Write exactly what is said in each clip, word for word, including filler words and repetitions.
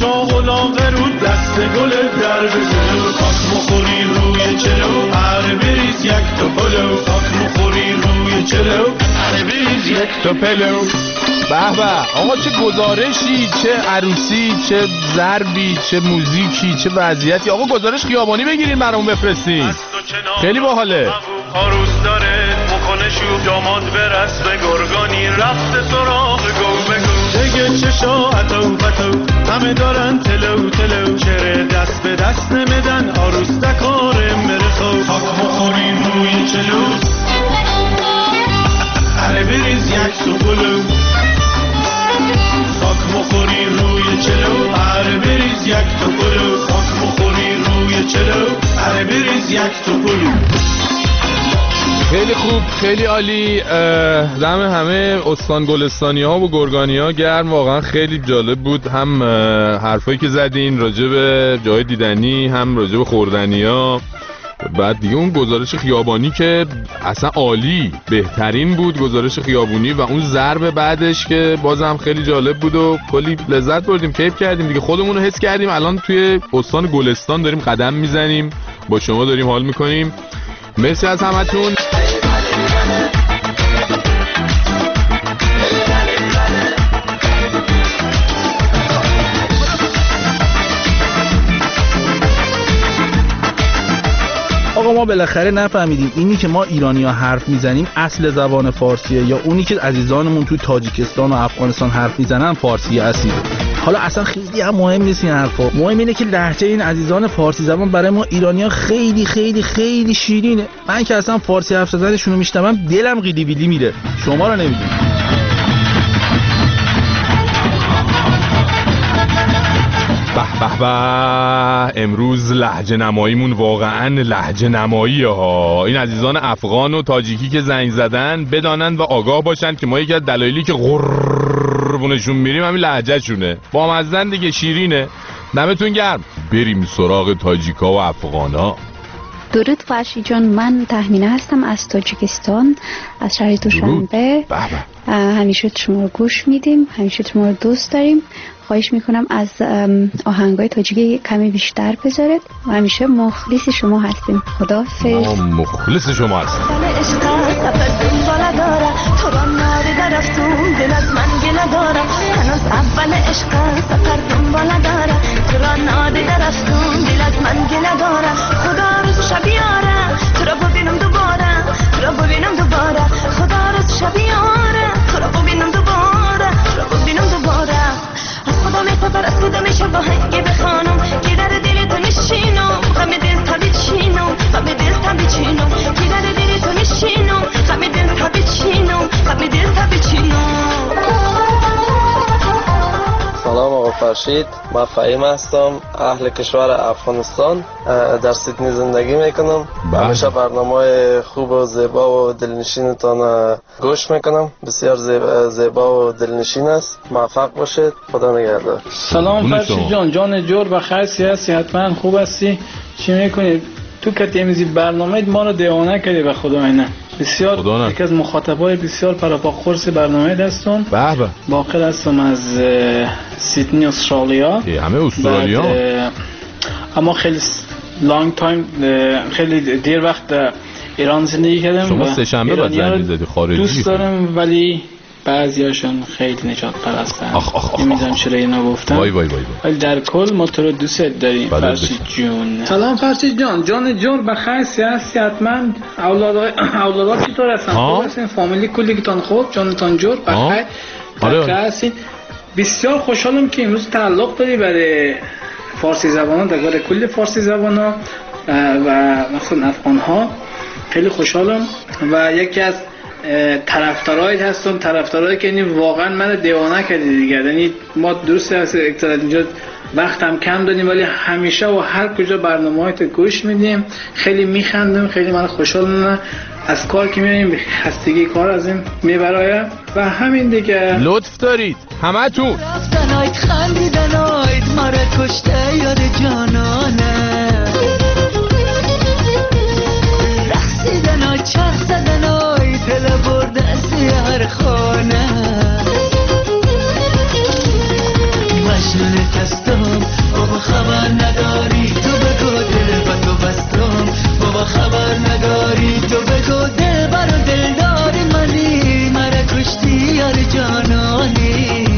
شاه و لاغرو دست گل در بزنو خاک مخوری روی چلو اره بریز یک تا پلو خاک مخوری روی چلو اره بریز یک تا پلو. به به آقا چه گزارشی، چه عروسی، چه ضربی، چه موزیکی، چه وضعیتی. آقا گزارش خیابانی بگیرین برامون بفرستین، خیلی باحاله. عروس داره مخونه شو داماد برس به گرگانی رفته سراغ گو بگو دیگه چشا اتو بتو همه دارن تلو تلو چره دست به دست نمیدن عروس دکاره مرخو خاک مخوری روی چلو اره بریز یک سو بلو خاک مخوری روی چلو اره بریز یک تو بلو خاک مخوری روی چلو اره بریز یک تو بلو. خیلی خوب، خیلی عالی. دم همه استان گلستانی ها و گرگانی ها گرم، واقعا خیلی جالب بود. هم حرفایی که زدین راجع به جای دیدنی، هم راجع به خوردنی ها. بعد دیگه اون گزارش خیابانی که اصلا عالی، بهترین بود گزارش خیابونی، و اون ضرب بعدش که بازم خیلی جالب بود و کلی لذت بردیم، کیف کردیم دیگه، خودمون رو حس کردیم الان توی استان گلستان داریم قدم میزنیم، با شما داریم حال میکنیم. مرسی از همتون. آقا ما بالاخره نفهمیدیم اینی که ما ایرانی‌ها حرف میزنیم اصل زبان فارسیه یا اونی که عزیزانمون توی تاجیکستان و افغانستان حرف میزنن فارسی اصیله. حالا اصلا خیلی هم مهم نیست این حرفا، مهم اینه که لهجه این عزیزان فارسی زبان برای ما ایرانی‌ها خیلی خیلی خیلی شیرینه. من که اصلا فارسی حرف زدنشون رو میشنوم دلم قیلی بیلی میره، شما رو نمیدونم. به به به، امروز لهجه نماییمون واقعا لهجه نماییه ها. این عزیزان افغان و تاجیکی که زنگ زدن بدانن و آگاه باشن که ما یکی از دلایلی که قربونشون میریم همین لهجه شونه، با مزن دیگه، شیرینه. دمتون گرم. بریم سراغ تاجیکا و افغانا. درود فرشید جان، من تهمینه هستم از تاجیکستان، از شهر دوشنبه. همیشه شما رو گوش میدیم، همیشه شما رو دوست داریم. خواهش میکنم از آهنگای تاجیکی کمی بیشتر بذارید و همیشه مخلص شما هستیم. خداحافظ. ما مخلص شما هستیم. خدا میتبر از خدا میشه با هنگی بخوانم که در دل تو نشینم غم دل تا بچینم غم دل تا بچینم که در دل تو نشینم غم دل تا بچینم غم دل تا بچینم. سلام آقا فرشید، من فهیم هستم، اهل کشور افغانستان، در سیدنی زندگی میکنم. همیشه برنامه خوب و زیبا و دلنشینتان گوش میکنم، بسیار زیبا و دلنشین است. موفق باشید، خدا نگهدار. سلام فرشید جان، جان جور بخیر، سیاسی حتما خوب هستی؟ چی میکنید؟ تو که تمیزی برنامه ما رو دیوانه کردی به خدا اینه. بسیار یکی از مخاطبای بسیار پراپاخورس برنامه دستون. به به. باقر هستم از سیدنی استرالیا. همه استرالیا. اما خیلی لانگ تایم، خیلی دیر وقت ایران زندگی کردم. شما سه شنبه بعد زنگ می‌زدی خارجی. دوست دارم ولی بعضیاشون خیلی نجات پرستن. نمیدونم چرا اینو گفتم. وای وای وای. ولی در کل ما تو رو دوست داریم فرشید جون. سلام فرشید جان، جان جون بخیر، سیاسی حتما. اولاد اولاد چطور هستن؟ خوب هستین؟ فامیلی کلیتون خوب؟ جانتان جور بخیر؟ بخیر هستین؟ بسیار خوشحالم که امروز تعلق داری برای فارسی زبانان، در کل فارسی زبانان و مثلا افغان ها. خیلی خوشحالم و یکی از طرفدارای هستم، طرفدارایی که یعنی واقعا من دیوانه کردی دیگه. یعنی ما درست است اینجا وقت هم کم داریم ولی همیشه و هر کجا برنامه‌هات گوش میدیم، خیلی میخندیم، خیلی من خوشحالم از کار که میبینیم، خستگی کار از این میبرایم و همین دیگه. لطف دارید همتون. رفتنایت خندیدنایت مرا کشته یاد جانانه، رقصیدنایت چرخ زدنایت دل برده از هر خانه، مجنون کس بستم بابا خبر نداری تو بگو دل با تو بستم بابا خبر نداری تو بگو دل برا دل داری منی مرا کشتی یار جانانی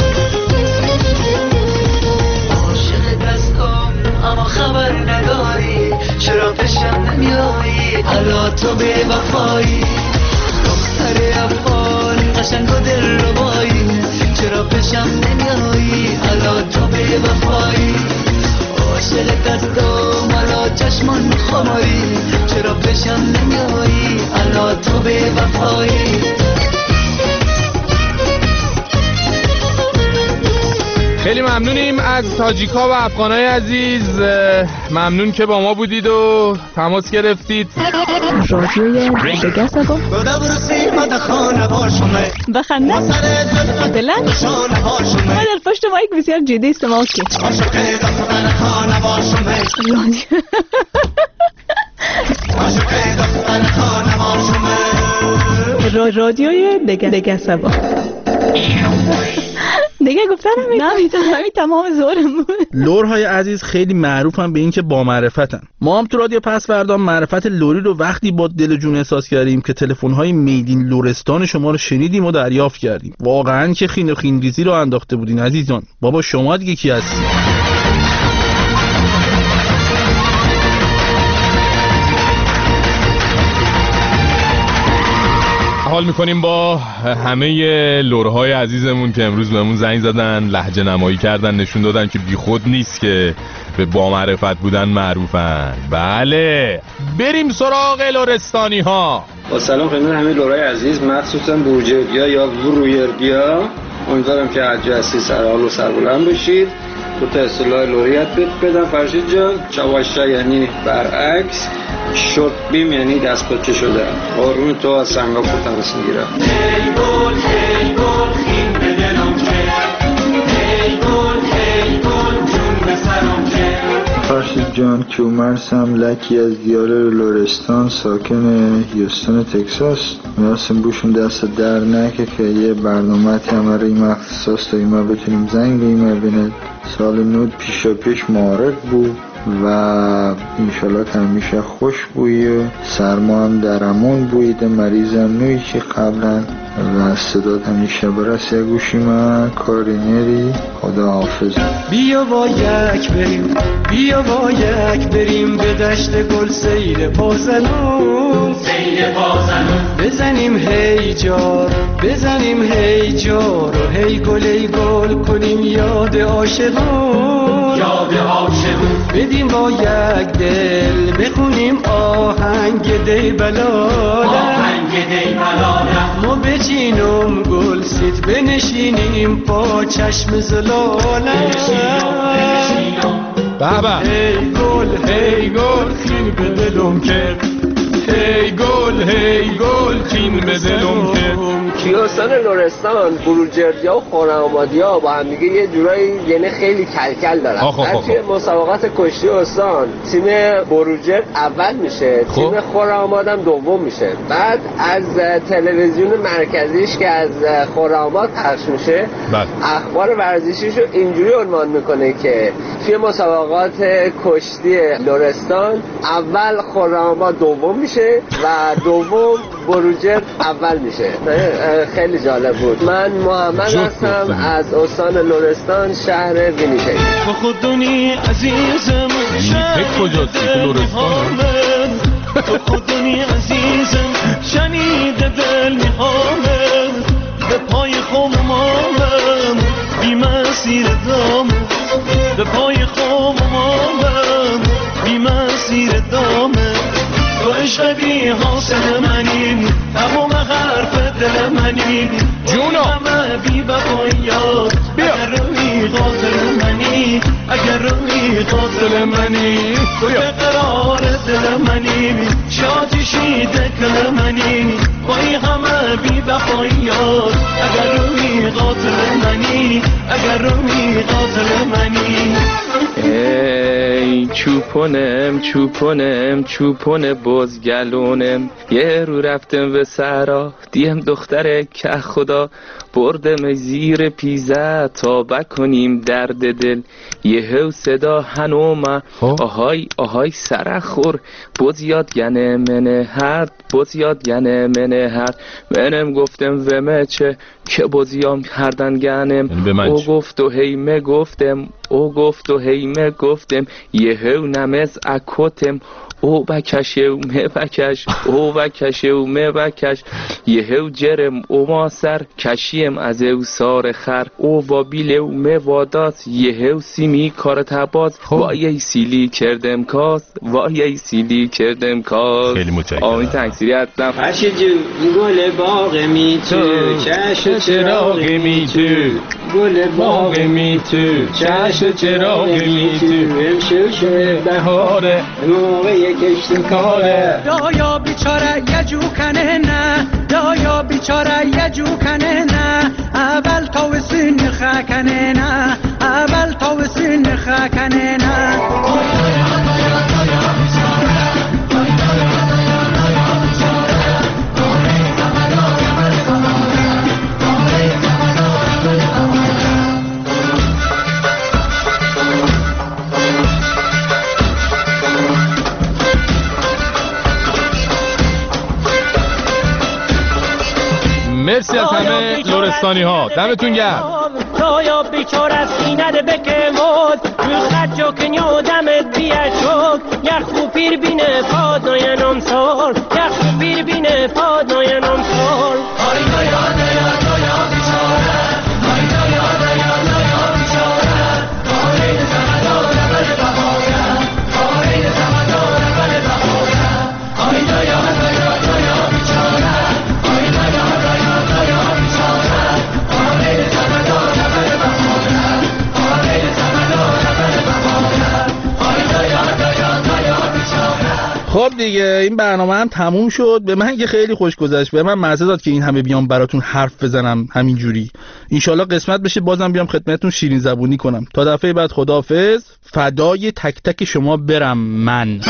عاشق دستم اما خبر نداری چرا پیشم نمیایی حالا تو به وفایی دختر افغان قشنگ و دل ربایی چرا پیشم نمیایی حالا تو به وفایی عاشق دستم حالا چشمان خماری چرا پیشم نمیایی حالا تو به وفایی خیلی ممنونیم از تاجیکا و افغانای عزیز، ممنون که با ما بودید و تماس گرفتید. رادیوی دگه سبا بخنده دلن ما در پشت مایک بسیار جدی استماع کنید. رادیوی دگه دگه سبا دیگه گفتن نمیتونم همین تمام زورم بود. لورهای عزیز خیلی معروفن به این که با معرفتن. ما هم تو رادیو پس فردا معرفت لوری رو وقتی با دل جون احساس کردیم که تلفن‌های میدین لرستان شما رو شنیدیم و دریافت کردیم. واقعا که خین و خینریزی رو انداخته بودین عزیزان. بابا شما دیگه کی هستی؟ حال میکنیم با همه لورهای عزیزمون که امروز بهمون زنگ زدن، لهجه نمایی کردن، نشون دادن که بیخود نیست که به با معرفت بودن معروفن. بله بریم سراغ لرستانی ها. با سلام خدمت همه لورهای عزیز، مخصوصا بروجردیا یا ورویردیا. امیدوارم که هر جا هستی سرحال و سربلند باشید. دو تا اصطلاح لوریت بدم فرشید جان. چواشا یعنی برعکس، شورت بیم یعنی دست پاچه شده. قربون تو از سنگاپور تماس میگیرم. هی گل هی گل خین به دلم که هی گل هی گل جون به سرم که. فرشید جان کیومرسم لکی از دیار لرستان، ساکن هیوستن تکساس. میاسم بوشون دست در نکه که یه برنامه همه رو این اختصاص داریم ما بتونیم زنگ بیم ببینه. سال نود پیشا پیش معارف بود و انشالله که همیشه خوش بوی، سرما هم درمون بوید، مریضم نوی که قبلا و صدات همیشه برسه گوشی من. کاری نری، خدا حافظ. بیا با یک بریم بیا با یک بریم به دشت گل سیر پازنون سیر پازنون بزنیم هی جار بزنیم هی جار و هی گل هی گل کنیم یاد عاشقون یاد عاشقون بدیم با یک دل بخونیم آهنگ دی بلاله آهنگ دی بلاله ما بچینم گل سیت بنشینیم پا چشم زلاله بابا هی گل هی گل خین به دلم کرد هی گل هی گل چین به دلم کرد. کیوستان لرستان بروجردیا و خرم‌آبادیا با هم دیگه یه جورایی یعنی خیلی کلکل دارن. در توی مسابقات کشتی استان تیم بروجرد اول میشه، تیم خرم‌آباد هم دوم میشه. بعد از تلویزیون مرکزیش که از خرم‌آباد پخش میشه اخبار ورزشیشو اینجوری عنوان میکنه که توی مسابقات کشتی لرستان اول خرم‌آباد دوم میشه و دوم بروجرد اول میشه. خیلی جالب بود. من محمد هستم از استان لرستان، شهر وینیپگ. با خودونی عزیزم وینیپگ کجاست؟ لرستان. با خودونی عزیزم شنیده دل میخوامم به پای خمامم بی مسیر دامم به پای خمامم بی مسیر دامم تو عشق بی حاصل منی تمام حرف دل منی جونو همه بی بقایات اگر روی قاتل منی اگر روی قاتل منی تو قرار دل منی شاتشی دکل منی بای همه بی بقایات اگر روی قاتل منی اگر روی قاتل منی. ای چوپونم چوپونم چوپون بزگلونم یه رو رفتم به سرا دیم دختر که خدا بردم زیر پیزه تا بکنیم درد دل یهو صدا هنوما آهای آهای سرخور بود یاد گنه منه هرد بود یاد گنه منه هرد منم گفتم ومه چه که بازیام کردن گنم او گفت و هیمه گفتم او گفت و هیمه گفتم یهو نمز اکوتم او بکش او می بکش او بکش او می بکش یهو جرم او ما سر کشیم از او سار خر او وابیل او می وادات یهو سیمی کار تباز وای سیلی کردم کاس وای سیلی کردم کاس. خیلی متشکرم. آمین تکثیری هستم. هرچی جو گل باغ می تو چش چراغ می تو گل باغ می تو چش چراغ می تو امشو بهاره موقع کشتیم کاره دایا بیچاره یه جو کنه نه دایا بیچاره یه جو کنه نه اول تا سن خکنه نه اول تا سن خکنه نه مرسی از همه لرستانی ها، دمتون گرم. دایا بیچاره سینه بکه مود روز خجا کنیو دمت بیه شد یخ خو پیر بینه پاد ناینم سال یخ خو پیر بینه پاد ناینم سال آی دایا دایا دایا بیچاره آی دایا دایا دایا بیچاره آی زمدار بل بهاره آی زمدار بل بهاره آی دایا دایا دایا بیچاره آی دایا دایا دایا بیچاره آی زمدار بل بهاره آی زمدار بل بهاره آی دایا دایا دایا بیچاره. خب دیگه این برنامه هم تموم شد. به من که خیلی خوش گذشت. به من مزه داد که این همه بیام براتون حرف بزنم همینجوری. انشالله قسمت بشه بازم بیام خدمتتون شیرین زبونی کنم. تا دفعه بعد خداحافظ. فدای تک تک شما برم من.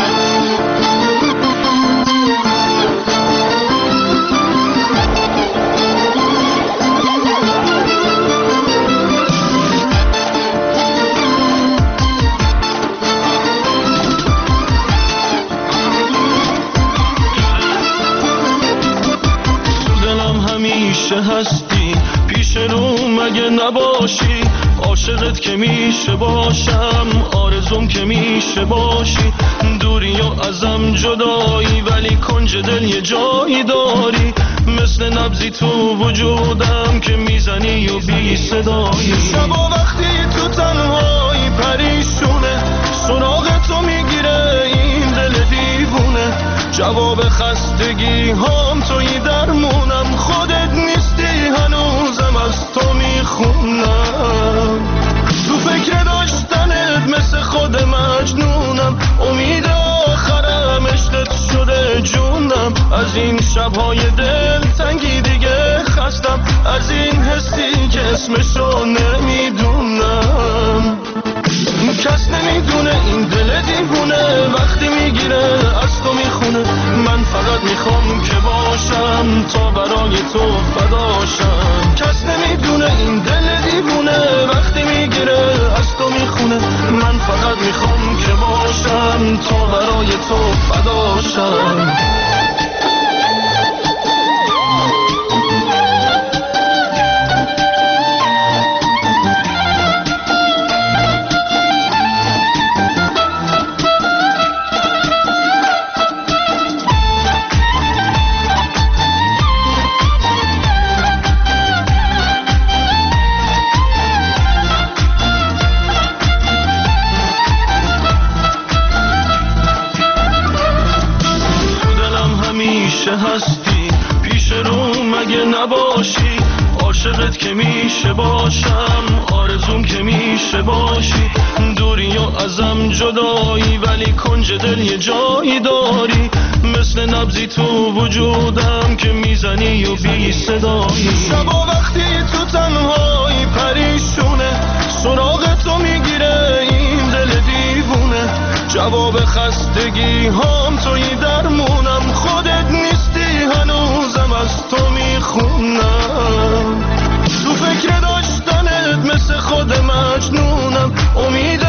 هستی پیش رو مگه نباشی عاشقت که میشه باشم آرزوم که میشه باشی دوری و ازم جدایی ولی کنج دل یه جایی داری مثل نبضی تو وجودم که میزنی و بی صدایی شبا وقتی تو تنهایی پریشونه سراغ تو میگیره این دل دیوونه جواب خستگی هم توی درمونم خودت نیستی هنوزم از تو میخونم تو فکر داشتنت مثل خود مجنونم امید آخرم عشقت شده جونم از این شبهای دل تنگی دیگه خستم از این حسی که اسمشو نمیدونم کس نمیدونه این دل دیوونه وقتی میگیره از تو میخونه من فقط میخوام که باشم تا برای تو فداشم کس نمیدونه این دل دیوونه وقتی میگیره از تو میخونه من فقط میخوام که باشم تا برای تو فداشم هستی پیش رو مگه نباشی عاشقت که میشه باشم آرزوم که میشه باشی دوری و ازم جدایی ولی کنج دل یه جایی داری مثل نبضی تو وجودم که میزنی و بی صدایی شبا وقتی تو تنهایی پریشونه سراغ تو میگیره این دل دیوونه جواب خستگی هم توی درمونم خودت نیستی هنوزم از تو میخونم تو فکر داشتنت مثل خود مجنونم امید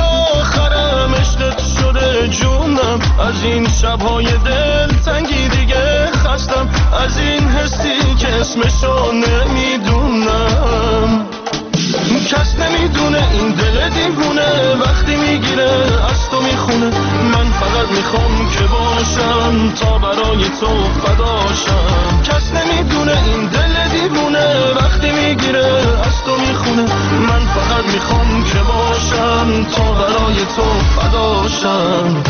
از این شبهای دل تنگی دیگه خستم، از این حسی که اسمشو نمیدونم. کس نمیدونه این دل دیوونه وقتی میگیره از تو میخونه. من فقط میخوام که باشم تا برای تو فداشم. کس نمیدونه این دل دیوونه وقتی میگیره از تو میخونه. من فقط میخوام که باشم تا برای تو فداشم.